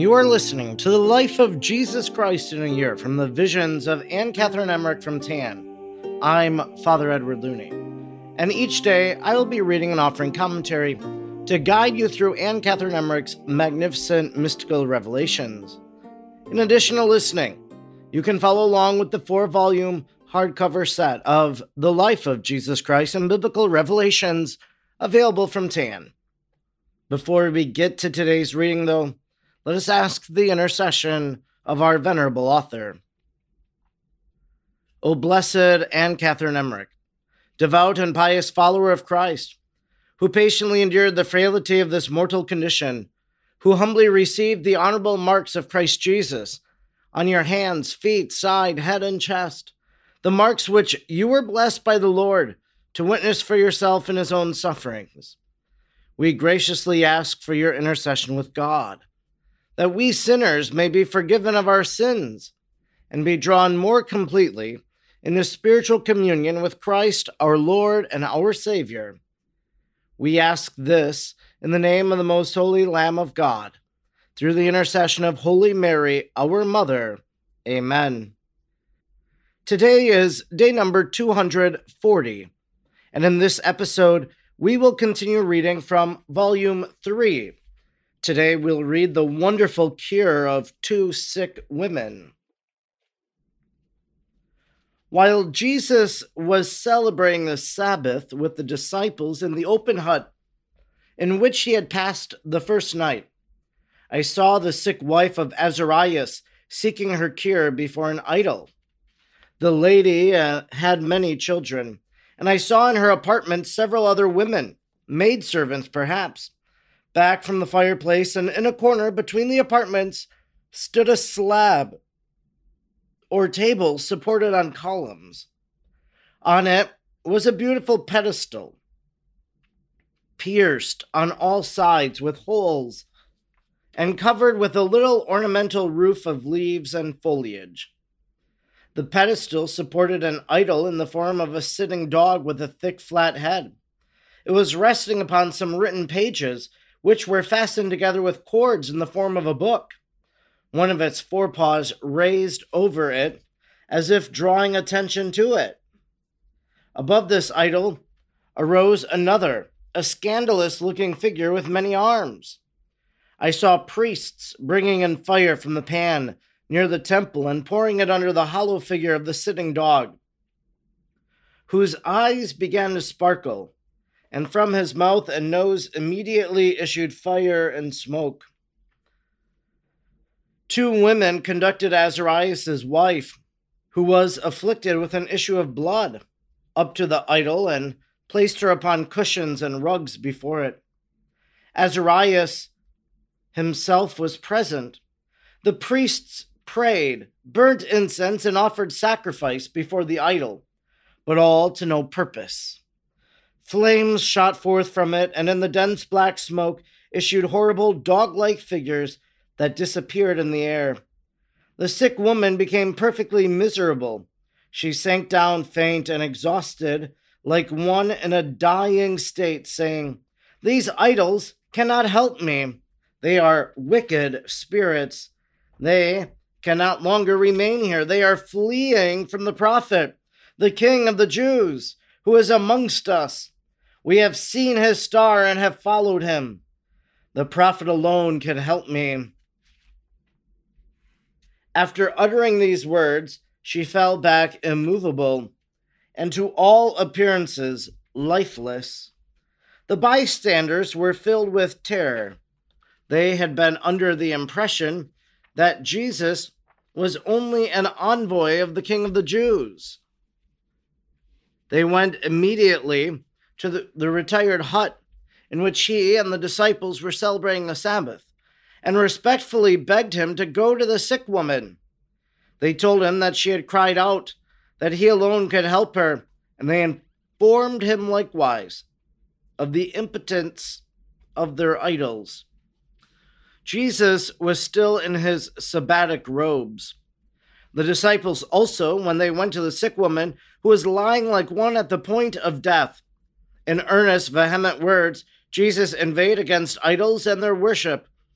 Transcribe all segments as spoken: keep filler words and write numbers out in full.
You are listening to the life of Jesus Christ in a year from the visions of Anne Catherine Emmerich from Tan. I'm Father Edward Looney, and each day I will be reading and offering commentary to guide you through Anne Catherine Emmerich's magnificent mystical revelations. In addition to listening, you can follow along with the four-volume hardcover set of The Life of Jesus Christ and Biblical Revelations available from Tan. Before we get to today's reading, though, let us ask the intercession of our venerable author. O blessed Anne Catherine Emmerich, devout and pious follower of Christ, who patiently endured the frailty of this mortal condition, who humbly received the honorable marks of Christ Jesus on your hands, feet, side, head, and chest, the marks which you were blessed by the Lord to witness for yourself in his own sufferings. We graciously ask for your intercession with God, that we sinners may be forgiven of our sins and be drawn more completely into spiritual communion with Christ, our Lord and our Savior. We ask this in the name of the most holy Lamb of God, through the intercession of Holy Mary, our Mother. Amen. Today is day number two hundred forty, and in this episode, we will continue reading from Volume three. Today we'll read the wonderful cure of two sick women. While Jesus was celebrating the Sabbath with the disciples in the open hut in which he had passed the first night, I saw the sick wife of Azarias seeking her cure before an idol. The lady uh, had many children, and I saw in her apartment several other women, maidservants perhaps. Back from the fireplace and in a corner between the apartments stood a slab or table supported on columns. On it was a beautiful pedestal, pierced on all sides with holes and covered with a little ornamental roof of leaves and foliage. The pedestal supported an idol in the form of a sitting dog with a thick, flat head. It was resting upon some written pages, which were fastened together with cords in the form of a book, one of its forepaws raised over it, as if drawing attention to it. Above this idol arose another, a scandalous-looking figure with many arms. I saw priests bringing in fire from the pan near the temple and pouring it under the hollow figure of the sitting dog, whose eyes began to sparkle, and from his mouth and nose immediately issued fire and smoke. Two women conducted Azarias' wife, who was afflicted with an issue of blood, up to the idol and placed her upon cushions and rugs before it. Azarias himself was present. The priests prayed, burnt incense, and offered sacrifice before the idol, but all to no purpose. Flames shot forth from it, and in the dense black smoke issued horrible dog-like figures that disappeared in the air. The sick woman became perfectly miserable. She sank down faint and exhausted, like one in a dying state, saying, "These idols cannot help me. They are wicked spirits. They cannot longer remain here. They are fleeing from the prophet, the King of the Jews, who is amongst us. We have seen his star and have followed him. The prophet alone can help me." After uttering these words, she fell back immovable, and to all appearances lifeless. The bystanders were filled with terror. They had been under the impression that Jesus was only an envoy of the King of the Jews. They went immediately to the, the retired hut in which he and the disciples were celebrating the Sabbath, and respectfully begged him to go to the sick woman. They told him that she had cried out, that he alone could help her, and they informed him likewise of the impotence of their idols. Jesus was still in his sabbatic robes. The disciples also, when they went to the sick woman, who was lying like one at the point of death, in earnest, vehement words, Jesus inveighed against idols and their worship.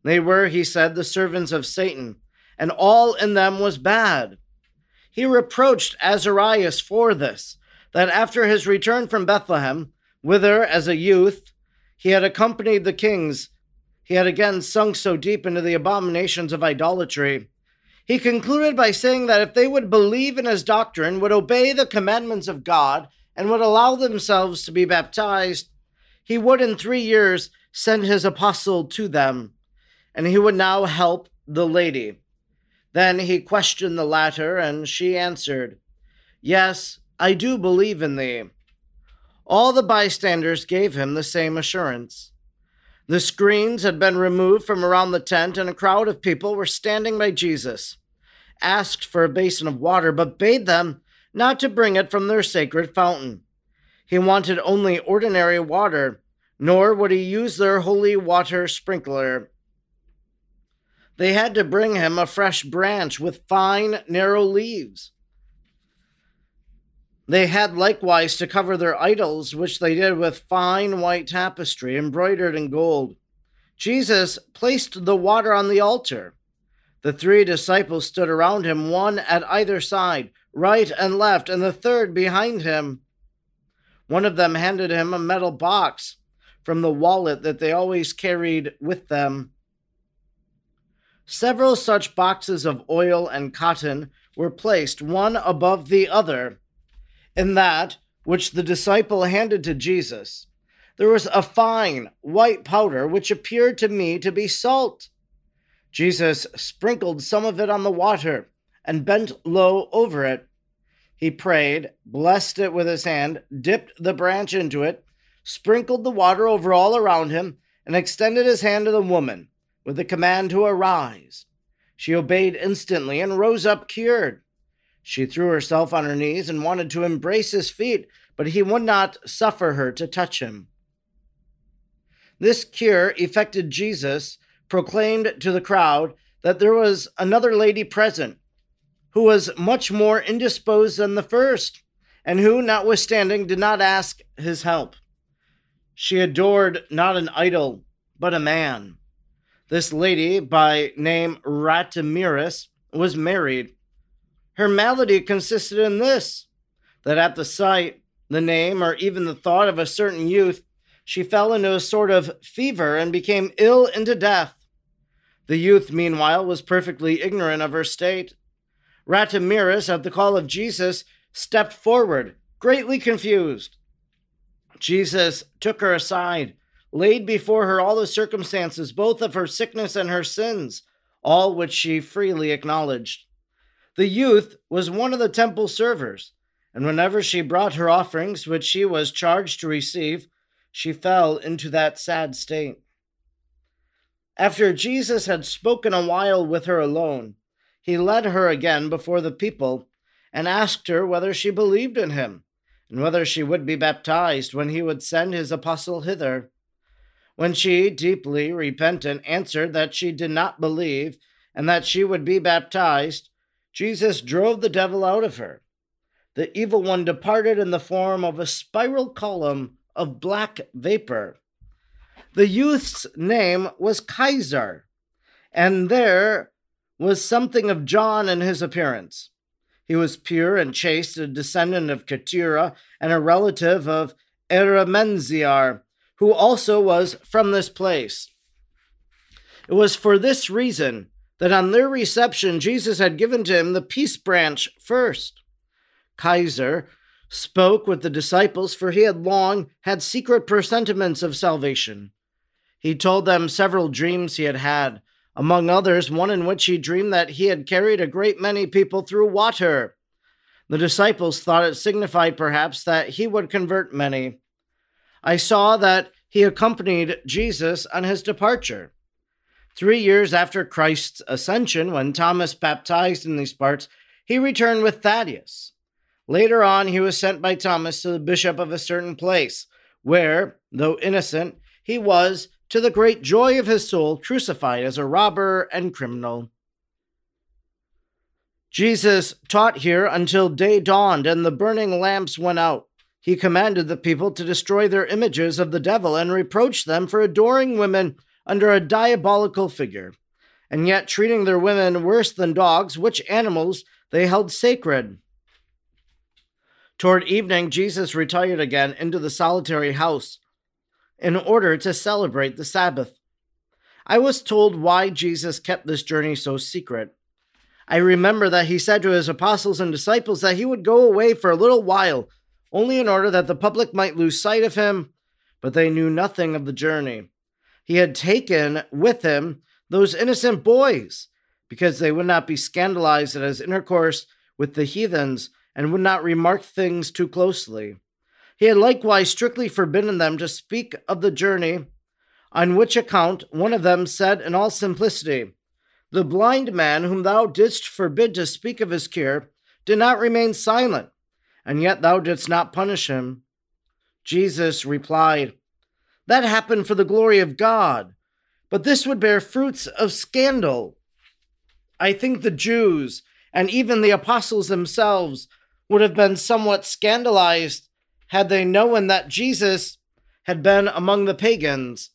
They were, he said, the servants of Satan, and all in them was bad. He reproached Azarias for this, that after his return from Bethlehem, whither, as a youth, he had accompanied the kings, he had again sunk so deep into the abominations of idolatry. He concluded by saying that if they would believe in his doctrine, would obey the commandments of God, and would allow themselves to be baptized, he would in three years send his apostle to them, and he would now help the lady. Then he questioned the latter, and she answered, "Yes, I do believe in thee." All the bystanders gave him the same assurance. The screens had been removed from around the tent, and a crowd of people were standing by Jesus, asked for a basin of water, but bade them not to bring it from their sacred fountain. He wanted only ordinary water, nor would he use their holy water sprinkler. They had to bring him a fresh branch with fine, narrow leaves. They had likewise to cover their idols, which they did with fine white tapestry embroidered in gold. Jesus placed the water on the altar. The three disciples stood around him, one at either side, right and left, and the third behind him. One of them handed him a metal box from the wallet that they always carried with them. Several such boxes of oil and cotton were placed one above the other. In that which the disciple handed to Jesus, there was a fine white powder which appeared to me to be salt. Jesus sprinkled some of it on the water and bent low over it. He prayed, blessed it with his hand, dipped the branch into it, sprinkled the water over all around him, and extended his hand to the woman with the command to arise. She obeyed instantly and rose up cured. She threw herself on her knees and wanted to embrace his feet, but he would not suffer her to touch him. This cure effected, Jesus proclaimed to the crowd that there was another lady present who was much more indisposed than the first, and who, notwithstanding, did not ask his help. She adored not an idol, but a man. This lady, by name Ratimiris, was married. Her malady consisted in this, that at the sight, the name, or even the thought of a certain youth, she fell into a sort of fever and became ill unto death. The youth, meanwhile, was perfectly ignorant of her state. Ratimiris, at the call of Jesus, stepped forward, greatly confused. Jesus took her aside, laid before her all the circumstances, both of her sickness and her sins, all which she freely acknowledged. The youth was one of the temple servers, and whenever she brought her offerings, which she was charged to receive, she fell into that sad state. After Jesus had spoken a while with her alone, he led her again before the people and asked her whether she believed in him, and whether she would be baptized when he would send his apostle hither. When she, deeply repentant, answered that she did not believe, and that she would be baptized, Jesus drove the devil out of her. The evil one departed in the form of a spiral column of black vapor. The youth's name was Kaiser, and there was something of John in his appearance. He was pure and chaste, a descendant of Keturah, and a relative of Eramenziar, who also was from this place. It was for this reason that on their reception Jesus had given to him the peace branch first. Kaiser spoke with the disciples, for he had long had secret presentiments of salvation. He told them several dreams he had had, among others one in which he dreamed that he had carried a great many people through water. The disciples thought it signified perhaps that he would convert many. I saw that he accompanied Jesus on his departure. Three years after Christ's ascension, when Thomas baptized in these parts, he returned with Thaddeus. Later on, he was sent by Thomas to the bishop of a certain place, where, though innocent, he was, to the great joy of his soul, crucified as a robber and criminal. Jesus taught here until day dawned and the burning lamps went out. He commanded the people to destroy their images of the devil and reproached them for adoring women under a diabolical figure, and yet treating their women worse than dogs, which animals they held sacred. Toward evening, Jesus retired again into the solitary house in order to celebrate the Sabbath. I was told why Jesus kept this journey so secret. I remember that he said to his apostles and disciples that he would go away for a little while, only in order that the public might lose sight of him, but they knew nothing of the journey. He had taken with him those innocent boys, because they would not be scandalized at his intercourse with the heathens and would not remark things too closely. He had likewise strictly forbidden them to speak of the journey, on which account one of them said in all simplicity, "The blind man whom thou didst forbid to speak of his cure did not remain silent, and yet thou didst not punish him." Jesus replied, "That happened for the glory of God, but this would bear fruits of scandal." I think the Jews, and even the apostles themselves, would have been somewhat scandalized had they known that Jesus had been among the pagans.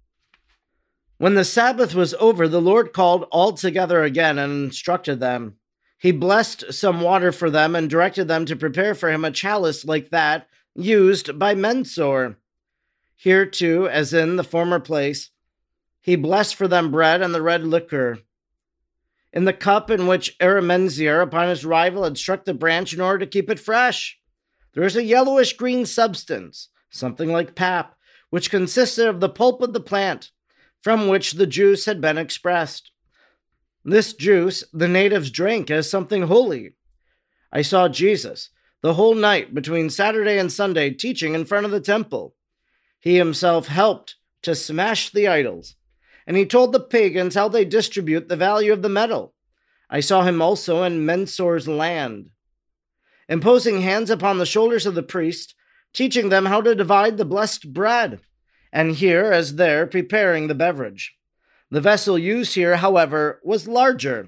When the Sabbath was over, the Lord called all together again and instructed them. He blessed some water for them and directed them to prepare for him a chalice like that used by Mensor. Here too, as in the former place, he blessed for them bread and the red liquor. In the cup in which Arimenzer, upon his arrival, had struck the branch in order to keep it fresh, there is a yellowish-green substance, something like pap, which consisted of the pulp of the plant, from which the juice had been expressed. This juice the natives drank as something holy. I saw Jesus the whole night between Saturday and Sunday teaching in front of the temple. He himself helped to smash the idols, and he told the pagans how they distribute the value of the metal. I saw him also in Mensor's land, imposing hands upon the shoulders of the priest, teaching them how to divide the blessed bread, and here as there preparing the beverage. The vessel used here, however, was larger.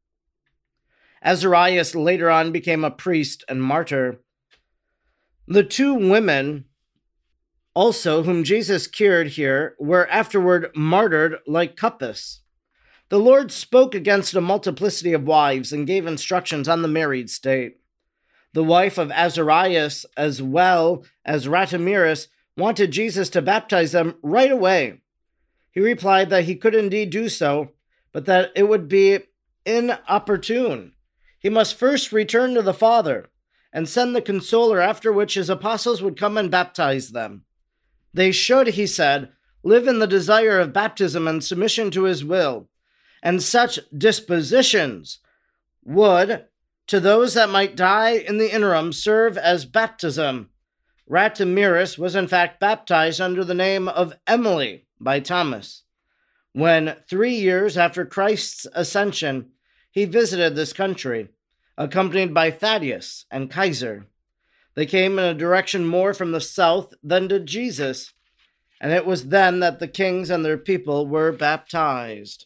Azarias later on became a priest and martyr. The two women also whom Jesus cured here were afterward martyred like Cuppus. The Lord spoke against a multiplicity of wives and gave instructions on the married state. The wife of Azarias, as well as Ratamiris, wanted Jesus to baptize them right away. He replied that he could indeed do so, but that it would be inopportune. He must first return to the Father and send the Consoler, after which his apostles would come and baptize them. They should, he said, live in the desire of baptism and submission to his will, and such dispositions would, to those that might die in the interim, serve as baptism. Ratamiris was in fact baptized under the name of Emily by Thomas, when three years after Christ's ascension, he visited this country, accompanied by Thaddeus and Kaiser. They came in a direction more from the south than did Jesus, and it was then that the kings and their people were baptized.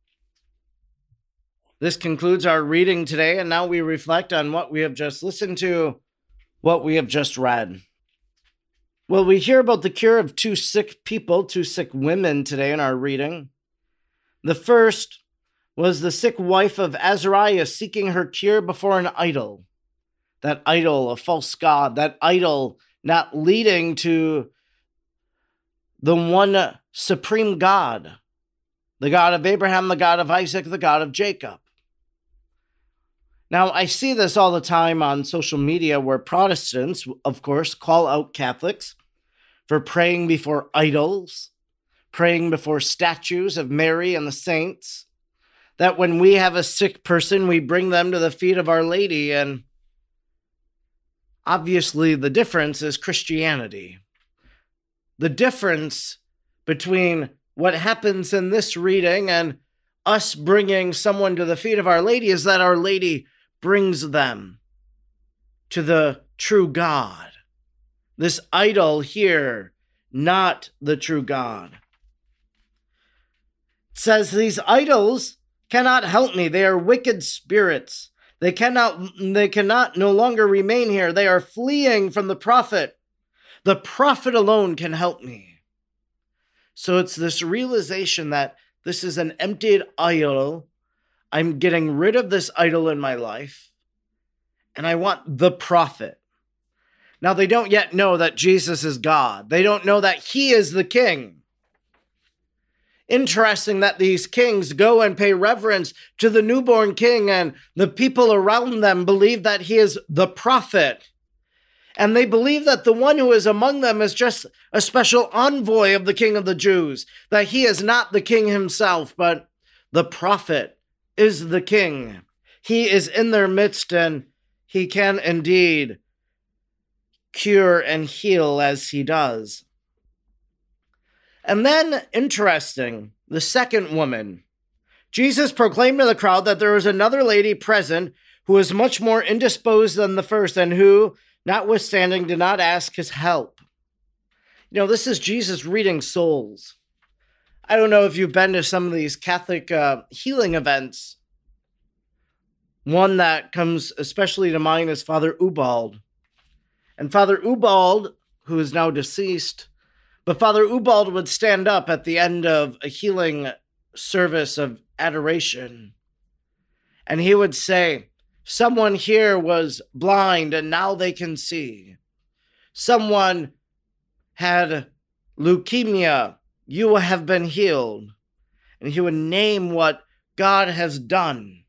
This concludes our reading today, and now we reflect on what we have just listened to, what we have just read. Well, we hear about the cure of two sick people, two sick women today in our reading. The first was the sick wife of Azariah seeking her cure before an idol. That idol, a false god, that idol not leading to the one supreme God, the God of Abraham, the God of Isaac, the God of Jacob. Now, I see this all the time on social media where Protestants, of course, call out Catholics for praying before idols, praying before statues of Mary and the saints, that when we have a sick person, we bring them to the feet of Our Lady, and obviously the difference is Christianity. The difference between what happens in this reading and us bringing someone to the feet of Our Lady is that Our Lady brings them to the true God. This idol here, not the true God. It says, these idols cannot help me. They are wicked spirits. They cannot, they cannot no longer remain here. They are fleeing from the prophet. The prophet alone can help me. So it's this realization that this is an emptied idol. I'm getting rid of this idol in my life, and I want the prophet. Now, they don't yet know that Jesus is God. They don't know that he is the king. Interesting that these kings go and pay reverence to the newborn king, and the people around them believe that he is the prophet. And they believe that the one who is among them is just a special envoy of the King of the Jews, that he is not the king himself, but the prophet is the king. He is in their midst, and he can indeed cure and heal as he does. And then, interesting, the second woman. Jesus proclaimed to the crowd that there was another lady present who was much more indisposed than the first, and who, notwithstanding, did not ask his help. You know, this is Jesus reading souls. I don't know if you've been to some of these Catholic uh, healing events. One that comes especially to mind is Father Ubald. And Father Ubald, who is now deceased, but Father Ubald would stand up at the end of a healing service of adoration, and he would say, someone here was blind and now they can see. Someone had leukemia, you have been healed. And he would name what God has done.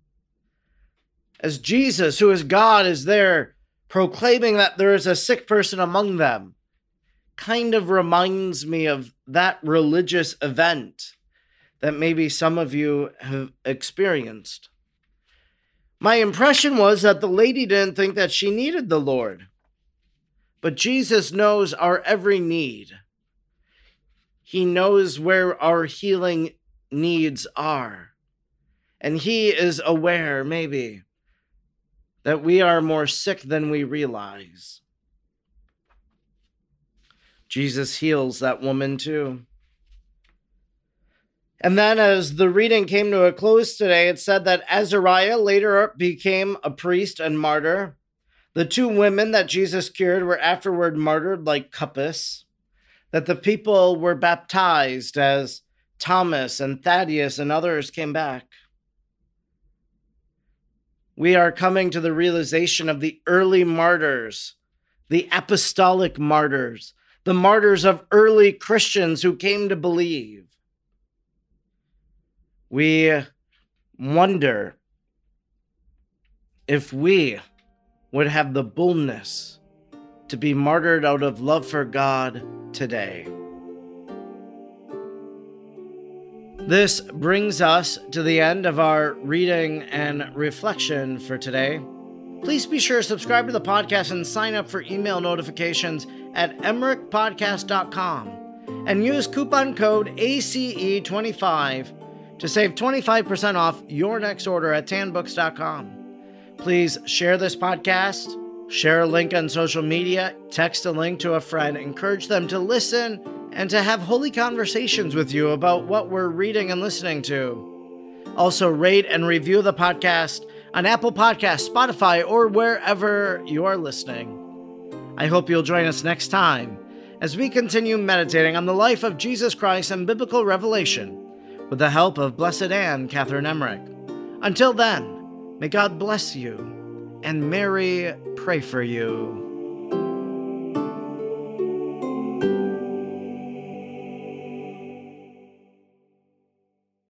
As Jesus, who is God, is there proclaiming that there is a sick person among them, kind of reminds me of that religious event that maybe some of you have experienced. My impression was that the lady didn't think that she needed the Lord. But Jesus knows our every need. He knows where our healing needs are. And he is aware, maybe, that we are more sick than we realize. Jesus heals that woman too. And then as the reading came to a close today, it said that Azariah later became a priest and martyr. The two women that Jesus cured were afterward martyred like Cuppus. That the people were baptized as Thomas and Thaddeus and others came back. We are coming to the realization of the early martyrs, the apostolic martyrs, the martyrs of early Christians who came to believe. We wonder if we would have the boldness to be martyred out of love for God today. This brings us to the end of our reading and reflection for today. Please be sure to subscribe to the podcast and sign up for email notifications at emmerich podcast dot com and use coupon code A C E twenty-five to save twenty-five percent off your next order at tan books dot com. Please share this podcast, share a link on social media, text a link to a friend, encourage them to listen and to have holy conversations with you about what we're reading and listening to. Also, rate and review the podcast on Apple Podcasts, Spotify, or wherever you are listening. I hope you'll join us next time as we continue meditating on the life of Jesus Christ and biblical revelation with the help of Blessed Anne Catherine Emmerich. Until then, may God bless you and Mary pray for you.